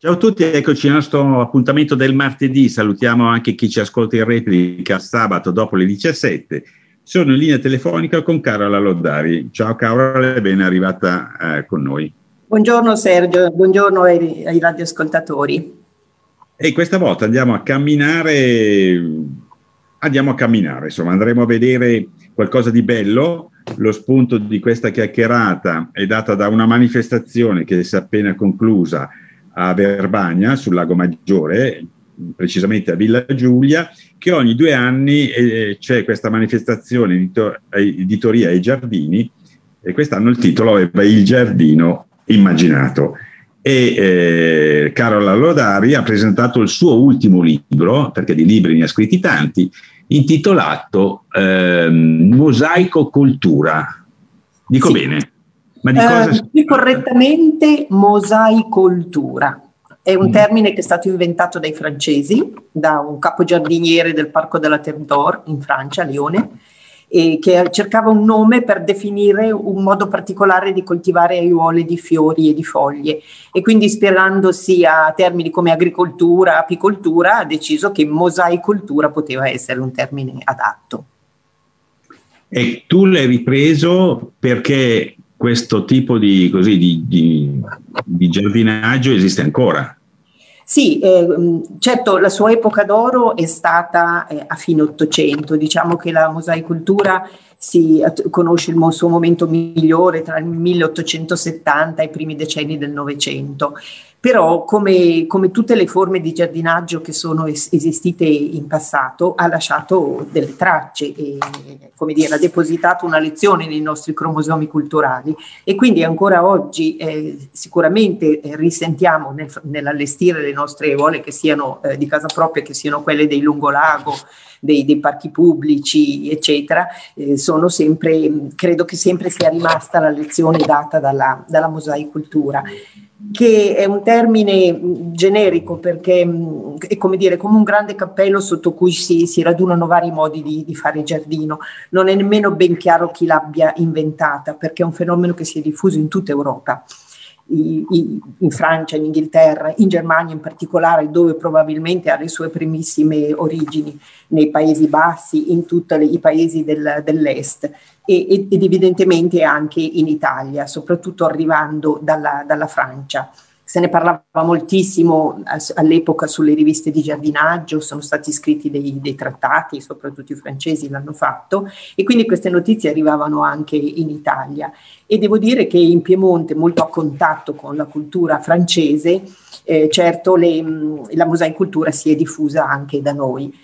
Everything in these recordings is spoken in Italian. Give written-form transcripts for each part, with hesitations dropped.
Ciao a tutti, eccoci al nostro appuntamento del martedì. Salutiamo anche chi ci ascolta in replica sabato dopo le 17. Sono in linea telefonica con Carola Loddari. Ciao Carola, ben arrivata con noi. Buongiorno Sergio, buongiorno ai radioascoltatori. E questa volta andiamo a camminare, insomma, andremo a vedere qualcosa di bello. Lo spunto di questa chiacchierata è data da una manifestazione che si è appena conclusa a Verbania, sul Lago Maggiore, precisamente a Villa Giulia, che ogni 2 anni c'è questa manifestazione editoria ai giardini, e quest'anno il titolo è Il giardino immaginato. E Carola Lodari ha presentato il suo ultimo libro, perché di libri ne ha scritti tanti, intitolato Mosaico Cultura. Dico sì. bene? Ma di cosa? Più correttamente mosaicoltura. È un termine che è stato inventato dai francesi, da un capogiardiniere del Parco de la Terre d'Or in Francia, a Lione, e che cercava un nome per definire un modo particolare di coltivare aiuole di fiori e di foglie, e quindi ispirandosi a termini come agricoltura, apicoltura, ha deciso che mosaicoltura poteva essere un termine adatto. E tu l'hai ripreso perché questo tipo di giardinaggio esiste ancora? Sì, certo, la sua epoca d'oro è stata a fine Ottocento. Diciamo che la mosaicoltura conosce il suo momento migliore tra il 1870 e i primi decenni del Novecento. Però, come tutte le forme di giardinaggio che sono esistite in passato, ha lasciato delle tracce e, come dire, ha depositato una lezione nei nostri cromosomi culturali, e quindi ancora oggi sicuramente risentiamo nell'allestire le nostre aiuole, che siano di casa propria, che siano quelle dei lungolago, dei parchi pubblici, eccetera. Sono sempre, credo che sempre sia rimasta la lezione data dalla mosaicoltura, che è un termine generico perché è come un grande cappello sotto cui si radunano vari modi di fare giardino. Non è nemmeno ben chiaro chi l'abbia inventata, perché è un fenomeno che si è diffuso in tutta Europa, in Francia, in Inghilterra, in Germania in particolare, dove probabilmente ha le sue primissime origini, nei Paesi Bassi, in tutti i paesi dell'Est, ed evidentemente anche in Italia, soprattutto arrivando dalla Francia. Se ne parlava moltissimo all'epoca sulle riviste di giardinaggio, sono stati scritti dei trattati, soprattutto i francesi l'hanno fatto, e quindi queste notizie arrivavano anche in Italia. E devo dire che in Piemonte, molto a contatto con la cultura francese, certo la mosaicoltura si è diffusa anche da noi.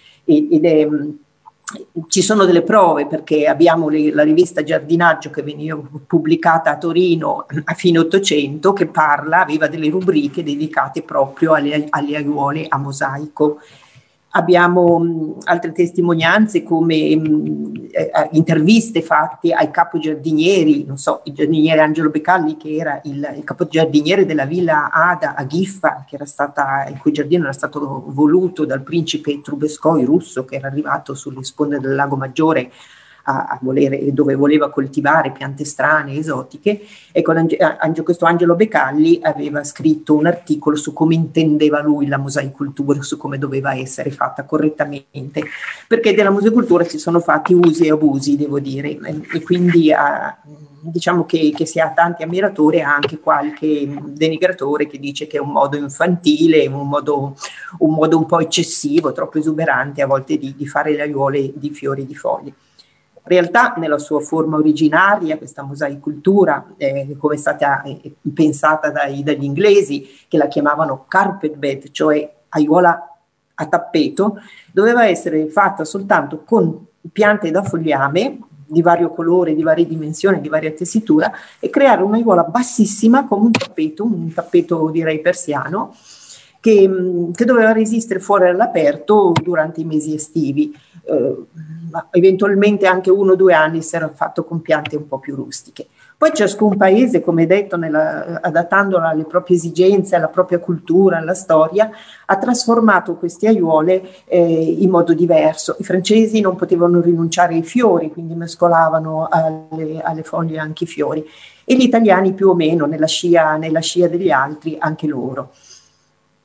Ci sono delle prove, perché abbiamo la rivista Giardinaggio che veniva pubblicata a Torino a fine Ottocento, che aveva delle rubriche dedicate proprio alle aiuole a mosaico. Abbiamo altre testimonianze come interviste fatte ai capogiardinieri, non so, il giardiniere Angelo Becalli, che era il capogiardiniere della Villa Ada a Ghiffa, il cui giardino era stato voluto dal principe Trubetskoi russo, che era arrivato sulle sponde del Lago Maggiore dove voleva coltivare piante strane, esotiche. Ecco, questo Angelo Becalli aveva scritto un articolo su come intendeva lui la mosaicoltura, su come doveva essere fatta correttamente, perché della mosaicoltura si sono fatti usi e abusi, devo dire, e quindi diciamo che si ha tanti ammiratori e anche qualche denigratore che dice che è un modo infantile, un modo un po' eccessivo, troppo esuberante a volte di fare le aiuole di fiori e di foglie. In realtà, nella sua forma originaria, questa mosaicoltura, come è stata pensata dagli inglesi, che la chiamavano carpet bed, cioè aiuola a tappeto, doveva essere fatta soltanto con piante da fogliame di vario colore, di varie dimensioni, di varia tessitura, e creare un'aiuola bassissima come un tappeto direi persiano, che doveva resistere fuori all'aperto durante i mesi estivi. Eventualmente anche 1 o 2 anni si era fatto con piante un po' più rustiche. Poi ciascun paese, come detto, adattandola alle proprie esigenze, alla propria cultura, alla storia, ha trasformato queste aiuole in modo diverso. I francesi non potevano rinunciare ai fiori, quindi mescolavano alle foglie anche i fiori, e gli italiani più o meno, nella scia degli altri, anche loro.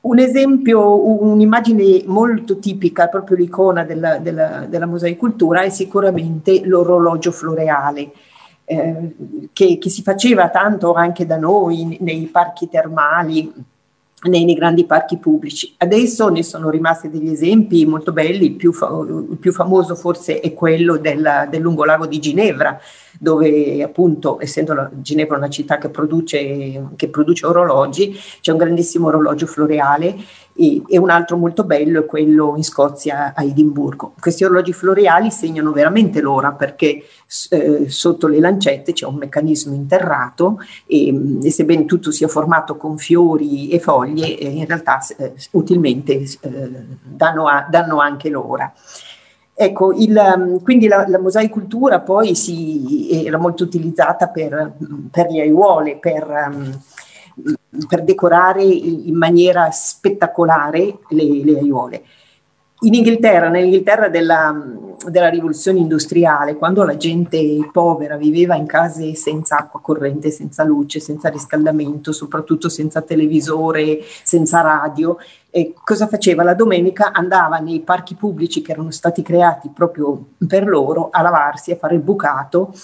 Un esempio, un'immagine molto tipica, proprio l'icona della mosaicultura, è sicuramente l'orologio floreale, che si faceva tanto anche da noi nei parchi termali, nei grandi parchi pubblici. Adesso ne sono rimasti degli esempi molto belli. Il più famoso forse è quello del lungolago di Ginevra, dove appunto, essendo Ginevra una città che produce orologi, c'è un grandissimo orologio floreale, e un altro molto bello è quello in Scozia, a Edimburgo. Questi orologi floreali segnano veramente l'ora, perché sotto le lancette c'è un meccanismo interrato, e sebbene tutto sia formato con fiori e foglie, in realtà utilmente danno anche l'ora. Ecco, quindi la mosaicultura poi era molto utilizzata per le aiuole, per decorare in maniera spettacolare le aiuole. Nell'Inghilterra della rivoluzione industriale, quando la gente povera viveva in case senza acqua corrente, senza luce, senza riscaldamento, soprattutto senza televisore, senza radio, cosa faceva? La domenica andava nei parchi pubblici che erano stati creati proprio per loro a lavarsi, a fare il bucato,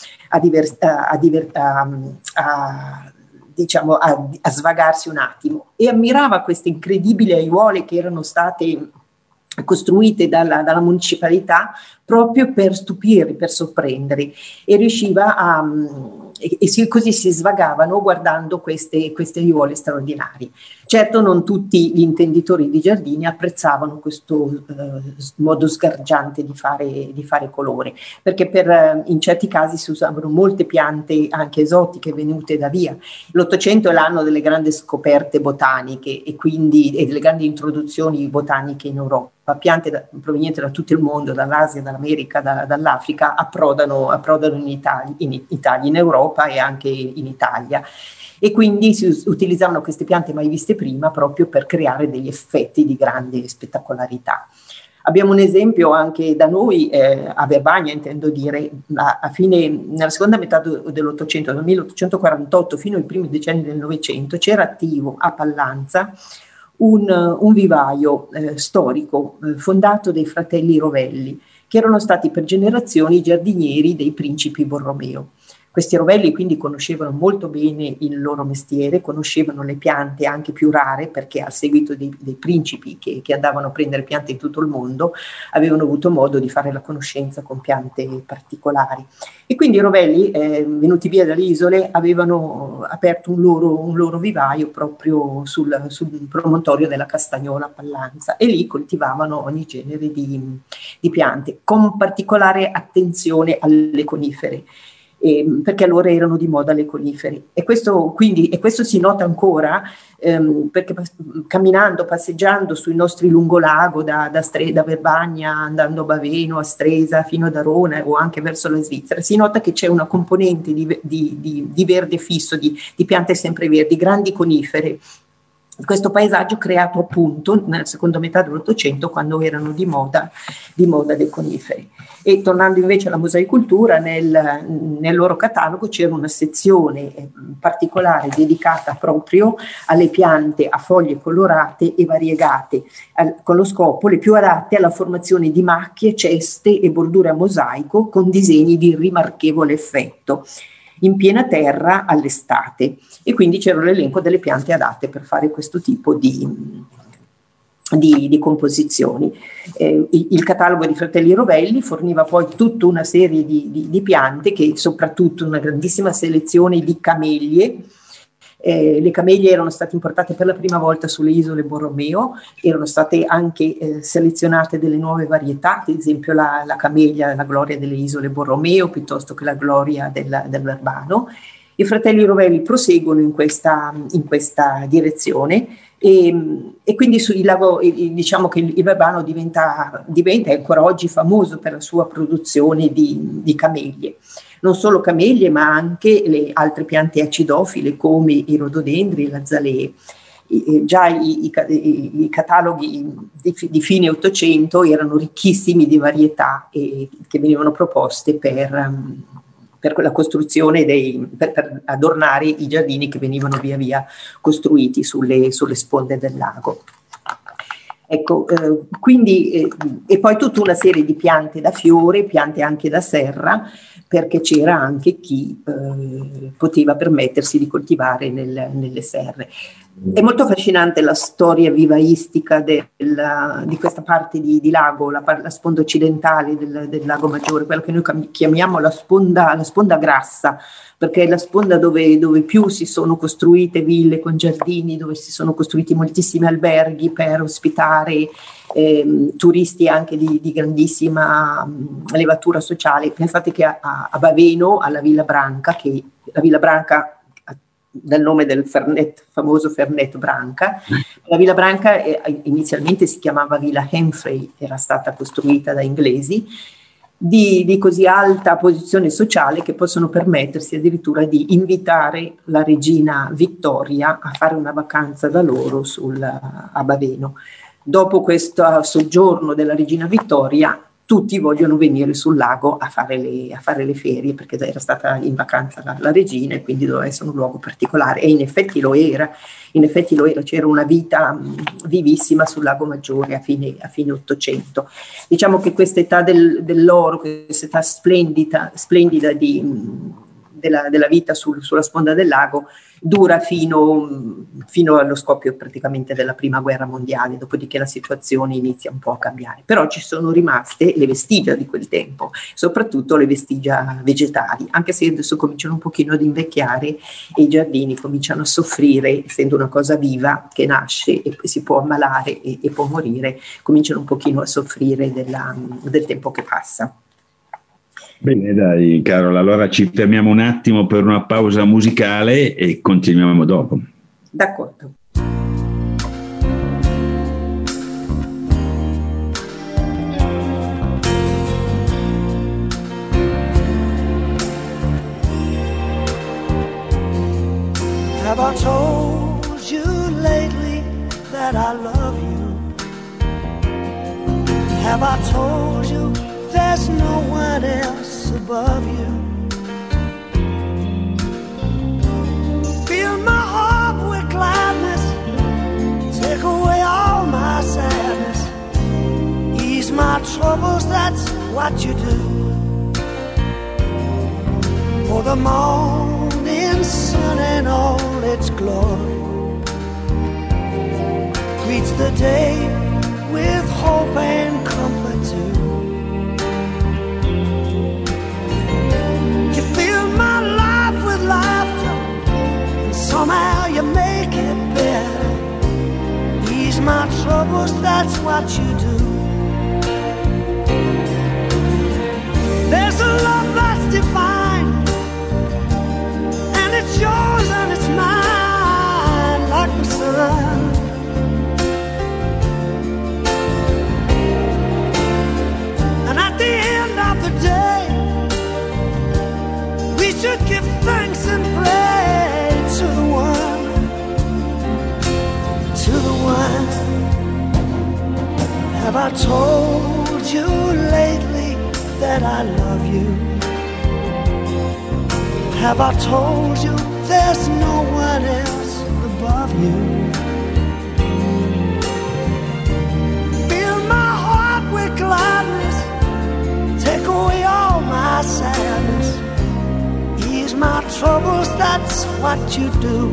a svagarsi un attimo, e ammirava queste incredibili aiuole che erano state costruite dalla municipalità proprio per stupirli, per sorprenderli, e riusciva così si svagavano guardando queste aiuole straordinarie. Certo, non tutti gli intenditori di giardini apprezzavano questo modo sgargiante di fare colore, perché in certi casi si usavano molte piante anche esotiche venute da via. L'Ottocento è l'anno delle grandi scoperte botaniche e delle grandi introduzioni botaniche in Europa. Piante provenienti da tutto il mondo, dall'Asia, dall'America, dall'Africa, approdano in Italia, in Europa e anche in Italia. E quindi si utilizzavano queste piante mai viste prima proprio per creare degli effetti di grande spettacolarità. Abbiamo un esempio anche da noi, a Verbania, intendo dire, nella seconda metà dell'Ottocento, dal 1848 fino ai primi decenni del Novecento, c'era attivo a Pallanza un vivaio storico fondato dai fratelli Rovelli, che erano stati per generazioni i giardinieri dei principi Borromeo. Questi Rovelli quindi conoscevano molto bene il loro mestiere, conoscevano le piante anche più rare, perché a seguito dei principi che andavano a prendere piante in tutto il mondo avevano avuto modo di fare la conoscenza con piante particolari. E quindi i Rovelli, venuti via dalle isole, avevano aperto un loro vivaio proprio sul promontorio della Castagnola a Pallanza, e lì coltivavano ogni genere di piante, con particolare attenzione alle conifere. Perché allora erano di moda le conifere, e questo si nota ancora, perché passeggiando sui nostri lungolago da Verbania, andando a Baveno, a Stresa, fino ad Arona o anche verso la Svizzera, si nota che c'è una componente di verde fisso, di piante sempreverdi, grandi conifere. Questo paesaggio creato appunto nella seconda metà dell'Ottocento, quando erano di moda dei coniferi. E tornando invece alla mosaicultura, nel loro catalogo c'era una sezione particolare dedicata proprio alle piante a foglie colorate e variegate, con lo scopo le più adatte alla formazione di macchie, ceste e bordure a mosaico con disegni di rimarchevole effetto, in piena terra all'estate, e quindi c'era l'elenco delle piante adatte per fare questo tipo di composizioni. Il catalogo di Fratelli Rovelli forniva poi tutta una serie di piante, che soprattutto una grandissima selezione di camellie. Le camellie erano state importate per la prima volta sulle isole Borromeo, erano state anche selezionate delle nuove varietà, ad esempio la camellia, la gloria delle isole Borromeo, piuttosto che la gloria del Verbano. I Fratelli Rovelli proseguono in questa direzione, e quindi diciamo che il Verbano diventa ancora oggi famoso per la sua produzione di camellie. Non solo camellie, ma anche le altre piante acidofile come i rododendri e le azalee. Già i cataloghi di fine Ottocento erano ricchissimi di varietà che venivano proposte per la costruzione per adornare i giardini che venivano via via costruiti sulle sponde del lago. Ecco, quindi, e poi tutta una serie di piante da fiore, piante anche da serra, perché c'era anche chi poteva permettersi di coltivare nelle serre. È molto affascinante la storia vivaistica di questa parte di lago, la sponda occidentale del Lago Maggiore, quello che noi chiamiamo la sponda grassa, perché è la sponda dove più si sono costruite ville con giardini, dove si sono costruiti moltissimi alberghi per ospitare turisti anche di grandissima levatura sociale. Pensate che a Baveno, alla Villa Branca, che la Villa Branca dal nome del famoso Fernet Branca, la Villa Branca inizialmente si chiamava Villa Humphrey, era stata costruita da inglesi, di così alta posizione sociale che possono permettersi addirittura di invitare la regina Vittoria a fare una vacanza da loro a Baveno. Dopo questo soggiorno della regina Vittoria, tutti vogliono venire sul lago a fare le ferie, perché era stata in vacanza la regina e quindi doveva essere un luogo particolare, e in effetti lo era, c'era una vita vivissima sul Lago Maggiore a fine Ottocento. Diciamo che questa età dell'oro, questa età splendida della vita sulla sponda del lago dura fino allo scoppio praticamente della Prima Guerra Mondiale, dopodiché la situazione inizia un po' a cambiare. Però ci sono rimaste le vestigia di quel tempo, soprattutto le vestigia vegetali, anche se adesso cominciano un pochino ad invecchiare e i giardini cominciano a soffrire, essendo una cosa viva che nasce e si può ammalare e può morire, cominciano un pochino a soffrire del tempo che passa. Bene, dai Carola, allora ci fermiamo un attimo per una pausa musicale e continuiamo dopo. D'accordo. Have I told you lately that I love you? Have I told you there's no one else above you? Fill my heart with gladness, take away all my sadness, ease my troubles, that's what you do. For the morning sun and all its glory greets the day with hope and comfort too. Somehow you make it better, ease my troubles, that's what you do. There's a love that's divine, and it's yours and it's mine, like the sun. And at the end of the day, we should give thanks and praise to the one. Have I told you lately that I love you? Have I told you there's no one else above you? Fill my heart with gladness, take away all my sadness, ease my troubles, that's what you do.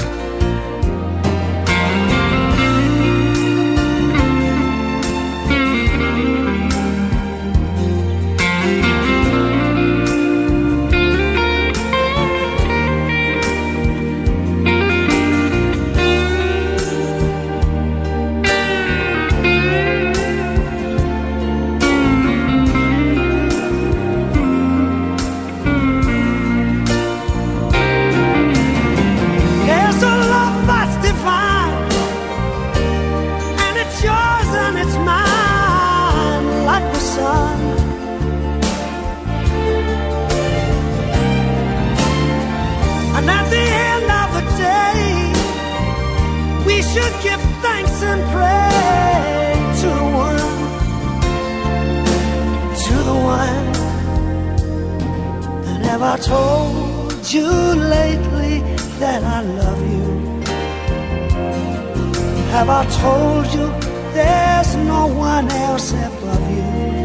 Have I told you lately that I love you? Have I told you there's no one else above you.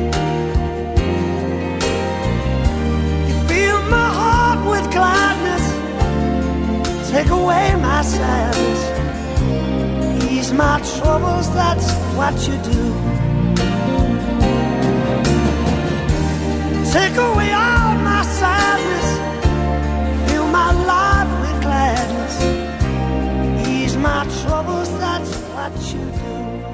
You fill my heart with gladness, take away my sadness, ease my troubles, that's what you do. Take away all my sadness, fill my life with gladness, ease my troubles, that's what you do.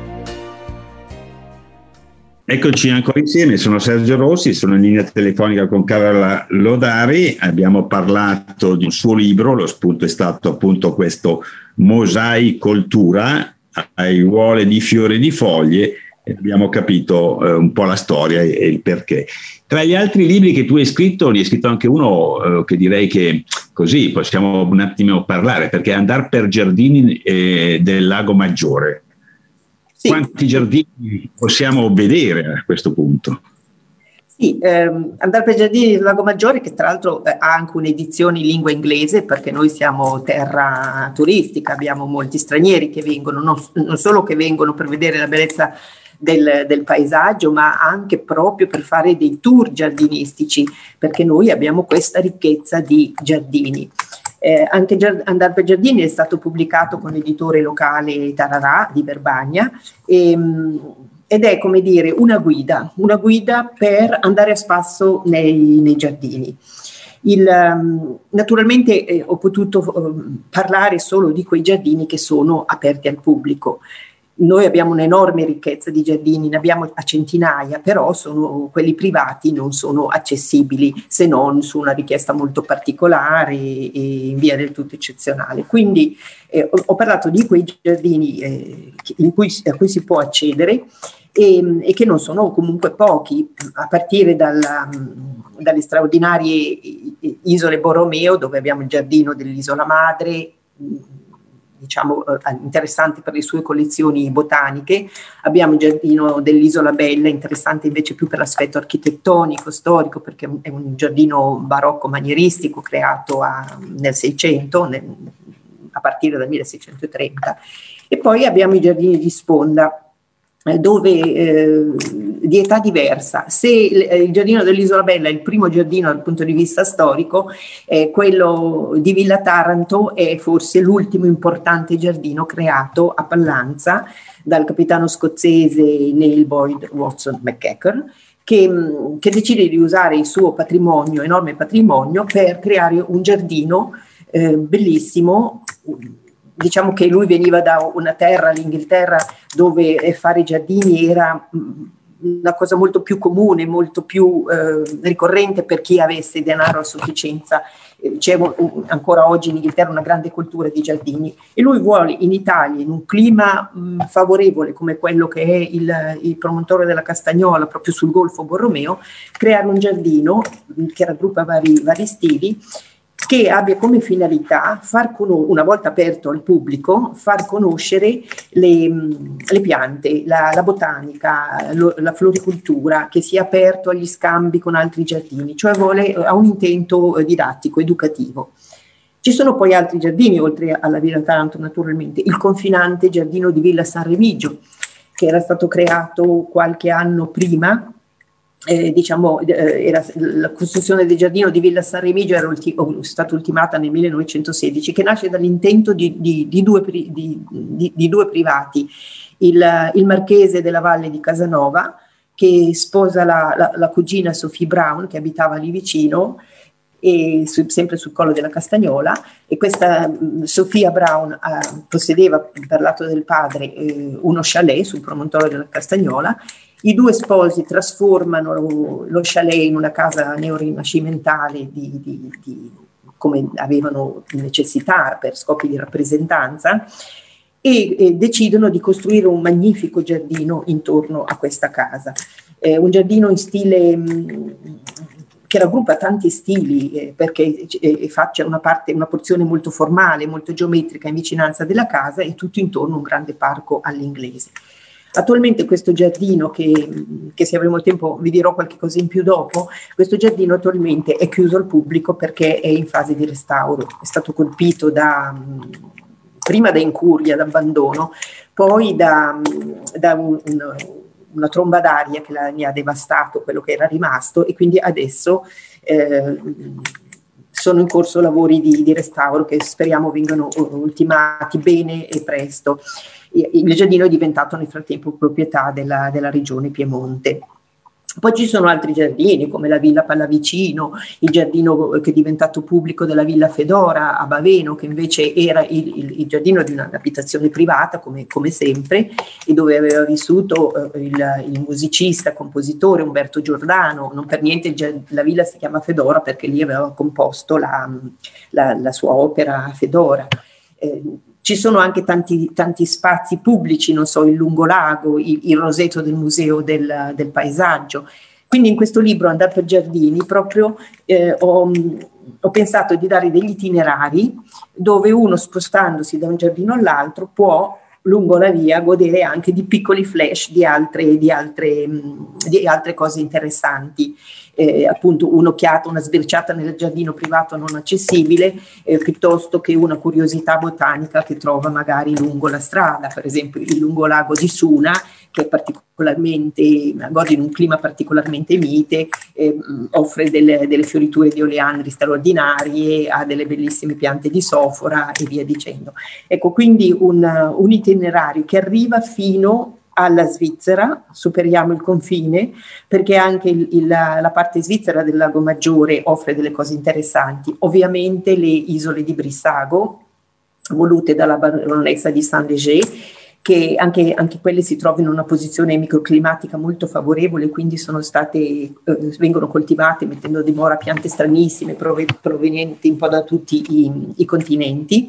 Eccoci ancora insieme, sono Sergio Rossi, sono in linea telefonica con Carola Lodari, abbiamo parlato di un suo libro, lo spunto è stato appunto questo Mosaicoltura, aiuole di fiori e di foglie, e abbiamo capito un po' la storia e il perché. Tra gli altri libri che tu hai scritto, ne hai scritto anche uno che direi che così possiamo un attimo parlare, perché è Andar per giardini del Lago Maggiore. Sì. Quanti giardini possiamo vedere a questo punto? Sì, Andar per giardini del Lago Maggiore, che tra l'altro ha anche un'edizione in lingua inglese, perché noi siamo terra turistica, abbiamo molti stranieri che vengono, non solo che vengono per vedere la bellezza del paesaggio, ma anche proprio per fare dei tour giardinistici, perché noi abbiamo questa ricchezza di giardini. Anche Andar per giardini è stato pubblicato con l'editore locale Tararà di Verbagna ed è, come dire, una guida per andare a spasso nei giardini. Naturalmente ho potuto parlare solo di quei giardini che sono aperti al pubblico. Noi abbiamo un'enorme ricchezza di giardini, ne abbiamo a centinaia, però quelli privati non sono accessibili se non su una richiesta molto particolare e in via del tutto eccezionale. Quindi ho parlato di quei giardini a cui si può accedere e che non sono comunque pochi, a partire dalle straordinarie isole Borromeo, dove abbiamo il giardino dell'isola madre, diciamo interessante per le sue collezioni botaniche. Abbiamo il giardino dell'Isola Bella, interessante invece più per l'aspetto architettonico, storico, perché è un giardino barocco manieristico creato nel 600, a partire dal 1630. E poi abbiamo i giardini di sponda, dove di età diversa. Se il giardino dell'Isola Bella è il primo giardino dal punto di vista storico, quello di Villa Taranto è forse l'ultimo importante giardino creato a Pallanza dal capitano scozzese Neil Boyd Watson McEachern, che decide di usare il suo patrimonio, enorme patrimonio, per creare un giardino bellissimo. Diciamo che lui veniva da una terra, l'Inghilterra, dove fare i giardini era una cosa molto più comune, molto più ricorrente per chi avesse denaro a sufficienza. C'è ancora oggi in Inghilterra una grande cultura di giardini e lui vuole in Italia, in un clima favorevole come quello che è il promontorio della Castagnola, proprio sul Golfo Borromeo, creare un giardino che raggruppa vari stili, che abbia come finalità, una volta aperto al pubblico, far conoscere le piante, la botanica, la floricoltura, che sia aperto agli scambi con altri giardini, cioè ha un intento didattico, educativo. Ci sono poi altri giardini, oltre alla Villa Taranto naturalmente, il confinante giardino di Villa San Remigio, che era stato creato qualche anno prima. Era la costruzione del giardino di Villa San Remigio era stata ultimata nel 1916, che nasce dall'intento di due privati, il marchese della Valle di Casanova, che sposa la cugina Sophie Brown, che abitava lì vicino, sempre sul Collo della Castagnola, e questa Sophia Brown possedeva per lato del padre uno chalet sul promontorio della Castagnola. I due sposi trasformano lo chalet in una casa neorinascimentale come avevano necessità per scopi di rappresentanza e decidono di costruire un magnifico giardino intorno a questa casa. Un giardino in stile che raggruppa tanti stili perché faccia una porzione molto formale, molto geometrica in vicinanza della casa e tutto intorno un grande parco all'inglese. Attualmente questo giardino, che se avremo tempo vi dirò qualche cosa in più dopo, questo giardino attualmente è chiuso al pubblico perché è in fase di restauro, è stato colpito prima da incuria, da abbandono, poi da una tromba d'aria che ne ha devastato quello che era rimasto, e quindi adesso sono in corso lavori di restauro che speriamo vengano ultimati bene e presto. Il giardino è diventato nel frattempo proprietà della regione Piemonte. Poi ci sono altri giardini come la Villa Pallavicino, il giardino che è diventato pubblico della Villa Fedora a Baveno, che invece era il giardino di un'abitazione privata come sempre, e dove aveva vissuto il musicista, compositore Umberto Giordano. Non per niente la villa si chiama Fedora, perché lì aveva composto la sua opera Fedora. Ci sono anche tanti spazi pubblici, non so, il Lungolago, il roseto del Museo del Paesaggio. Quindi in questo libro Andare per giardini proprio ho pensato di dare degli itinerari dove uno, spostandosi da un giardino all'altro, può lungo la via godere anche di piccoli flash di altre cose interessanti. Appunto un'occhiata, una sbirciata nel giardino privato non accessibile, piuttosto che una curiosità botanica che trova magari lungo la strada, per esempio il lungolago di Suna, che è gode in un clima particolarmente mite, offre delle fioriture di oleandri straordinarie, ha delle bellissime piante di sofora e via dicendo. Ecco, quindi un itinerario che arriva fino alla Svizzera, superiamo il confine, perché anche la parte svizzera del Lago Maggiore offre delle cose interessanti. Ovviamente le isole di Brissago, volute dalla baronessa di Saint-Léger, che anche quelle si trovano in una posizione microclimatica molto favorevole, quindi vengono coltivate mettendo a dimora piante stranissime provenienti un po' da tutti i continenti.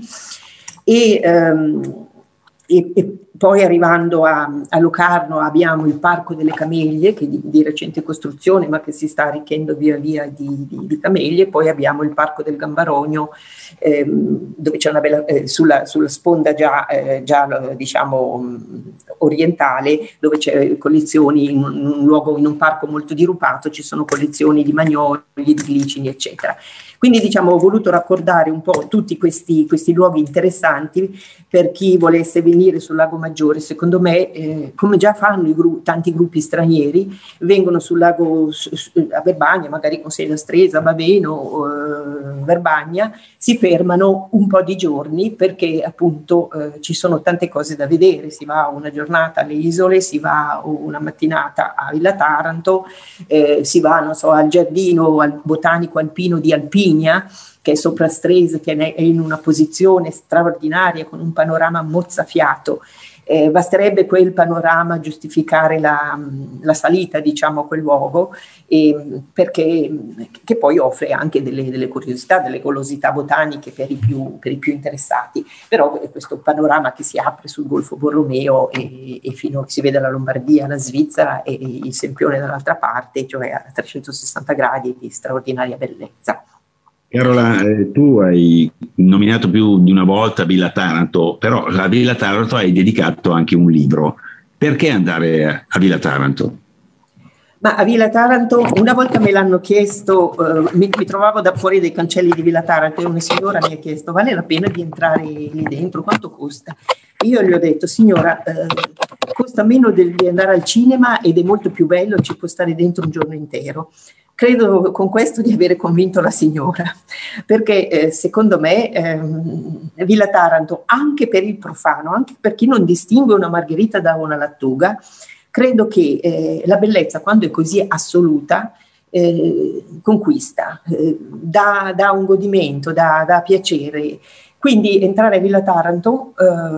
E poi arrivando a Locarno abbiamo il Parco delle Camellie, che di recente costruzione ma che si sta arricchendo via via di camellie. Poi abbiamo il Parco del Gambarogno, dove c'è una bella sulla sponda già diciamo orientale, dove c'è collezioni in un parco molto dirupato, ci sono collezioni di magnoli, di glicini eccetera. Quindi diciamo ho voluto raccordare un po' tutti questi luoghi interessanti per chi volesse venire sul Lago Maggiore. Secondo me, come già fanno tanti gruppi stranieri, vengono sul lago a Verbagna, magari con Sela Stresa, Baveno, Verbagna, si fermano un po' di giorni perché appunto ci sono tante cose da vedere. Si va una giornata alle isole, si va una mattinata a Villa Taranto, si va non so, al giardino al botanico alpino di Alpigna, che è sopra Stresa, che è in una posizione straordinaria con un panorama mozzafiato. Basterebbe quel panorama a giustificare la salita, diciamo, a quel luogo, che poi offre anche delle curiosità, delle golosità botaniche per i più interessati. Però questo panorama che si apre sul Golfo Borromeo e fino a che si vede la Lombardia, la Svizzera e il Sempione dall'altra parte, cioè a 360 gradi di straordinaria bellezza. Carola, tu hai nominato più di una volta Villa Taranto, però a Villa Taranto hai dedicato anche un libro. Perché andare a Villa Taranto? Ma a Villa Taranto, una volta me l'hanno chiesto, mi trovavo da fuori dai cancelli di Villa Taranto e una signora mi ha chiesto: vale la pena di entrare lì dentro? Quanto costa? Io gli ho detto: signora, costa meno di andare al cinema ed è molto più bello, ci può stare dentro un giorno intero. Credo con questo di avere convinto la signora, perché secondo me Villa Taranto, anche per il profano, anche per chi non distingue una margherita da una lattuga, credo che la bellezza, quando è così assoluta, conquista, dà un godimento, dà piacere. Quindi entrare a Villa Taranto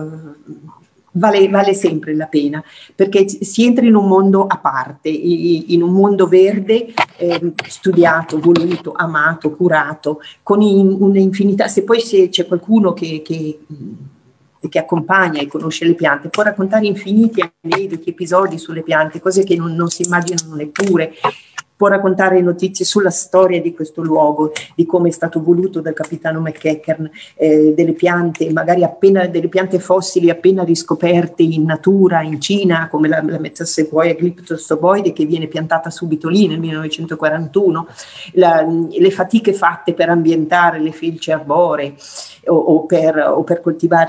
vale sempre la pena, perché si entra in un mondo a parte, in un mondo verde, studiato, voluto, amato, curato, con un'infinità. Se poi c'è qualcuno che accompagna e conosce le piante, può raccontare infiniti aneddoti, episodi sulle piante, cose che non si immaginano neppure. può raccontare notizie sulla storia di questo luogo, di come è stato voluto dal capitano McEachern, delle piante, magari delle piante fossili appena riscoperte in natura, in Cina, come la Metasequoia glyptostoboide, che viene piantata subito lì nel 1941, le fatiche fatte per ambientare le felci arboree o per coltivare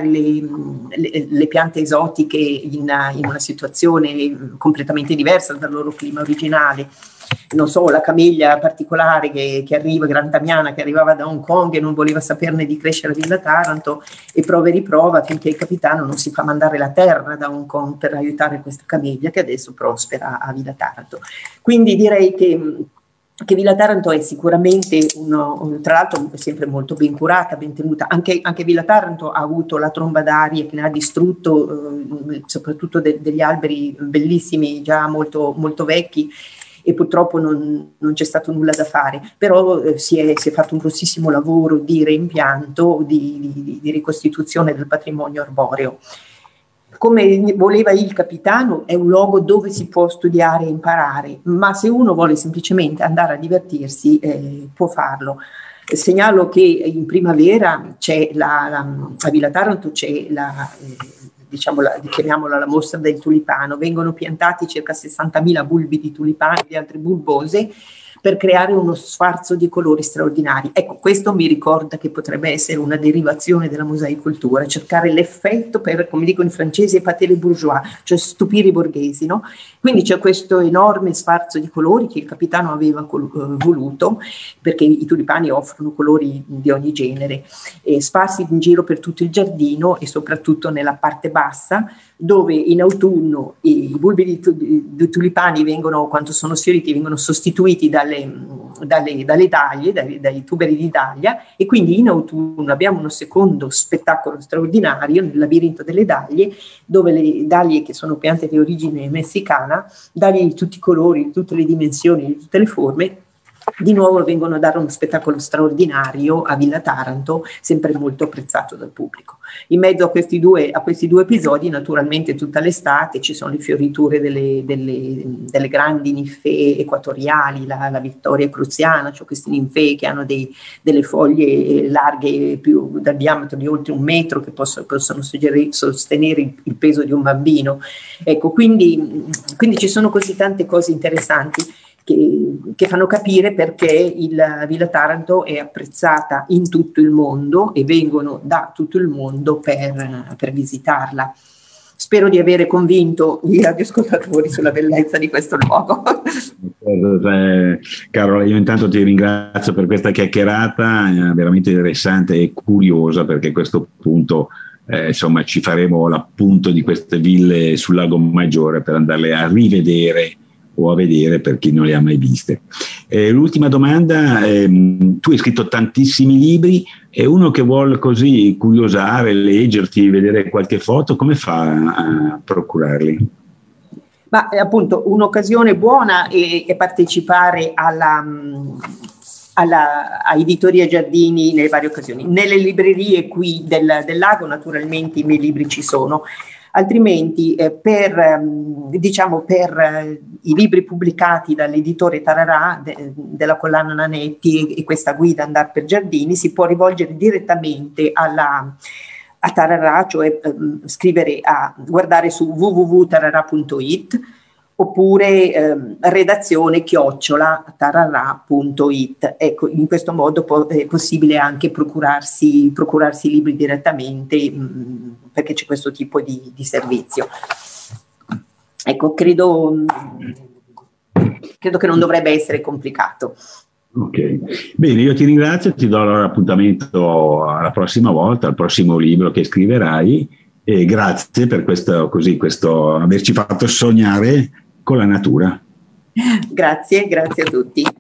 le piante esotiche in una situazione completamente diversa dal loro clima originale. Non so, la camellia particolare che arriva, Gran Damiana, che arrivava da Hong Kong e non voleva saperne di crescere a Villa Taranto, e prova e riprova finché il capitano non si fa mandare la terra da Hong Kong per aiutare questa camellia, che adesso prospera a Villa Taranto. Quindi direi che Villa Taranto è sicuramente tra l'altro sempre molto ben curata, ben tenuta. Anche Villa Taranto ha avuto la tromba d'aria che ne ha distrutto soprattutto degli alberi bellissimi, già molto, molto vecchi, e purtroppo non c'è stato nulla da fare, però si è fatto un grossissimo lavoro di reimpianto, di ricostituzione del patrimonio arboreo. Come voleva il capitano, è un luogo dove si può studiare e imparare, ma se uno vuole semplicemente andare a divertirsi può farlo. Segnalo che in primavera c'è a Villa Taranto c'è chiamiamola la mostra del tulipano. Vengono piantati circa 60.000 bulbi di tulipani e di altre bulbose per creare uno sfarzo di colori straordinari. Ecco, questo mi ricorda che potrebbe essere una derivazione della mosaicoltura, cercare l'effetto per, come dicono in francese, épater les bourgeois, cioè stupire i borghesi, no? Quindi c'è questo enorme sfarzo di colori che il capitano aveva voluto, perché i tulipani offrono colori di ogni genere, sparsi in giro per tutto il giardino e soprattutto nella parte bassa, dove in autunno i bulbi di tulipani quando sono sfioriti, vengono sostituiti dalle daglie, dai tuberi di daglia, e quindi in autunno abbiamo uno secondo spettacolo straordinario nel labirinto delle daglie, dove le daglie, che sono piante di origine messicana, daglie di tutti i colori, di tutte le dimensioni, di tutte le forme, di nuovo vengono a dare uno spettacolo straordinario a Villa Taranto, sempre molto apprezzato dal pubblico. In mezzo a questi due episodi, naturalmente tutta l'estate ci sono le fioriture delle grandi ninfee equatoriali, la Vittoria cruziana, cioè queste ninfee che hanno delle foglie larghe dal diametro di oltre 1 metro, che possono sostenere il peso di un bambino. Ecco, quindi ci sono così tante cose interessanti che fanno capire perché la Villa Taranto è apprezzata in tutto il mondo e vengono da tutto il mondo per visitarla. Spero di avere convinto gli radioascoltatori sulla bellezza di questo luogo. Carola, io intanto ti ringrazio per questa chiacchierata veramente interessante e curiosa, perché a questo punto insomma ci faremo l'appunto di queste ville sul Lago Maggiore per andarle a rivedere o a vedere per chi non le ha mai viste. L'ultima domanda, tu hai scritto tantissimi libri, e uno che vuole così curiosare, leggerti, vedere qualche foto, come fa a procurarli? Ma appunto un'occasione buona è partecipare a Editoria Giardini nelle varie occasioni. Nelle librerie qui del lago naturalmente i miei libri ci sono. Altrimenti per i libri pubblicati dall'editore Tararà della collana Nanetti e questa guida Andar per Giardini, si può rivolgere direttamente a Tararà, cioè guardare su www.tararà.it, oppure redazione@tararà.it. Ecco, in questo modo è possibile anche procurarsi libri direttamente, perché c'è questo tipo di servizio. Ecco, credo che non dovrebbe essere complicato. Ok, bene, io ti ringrazio, ti do l'appuntamento alla prossima volta, al prossimo libro che scriverai, e grazie per questo averci fatto sognare con la natura. Grazie a tutti.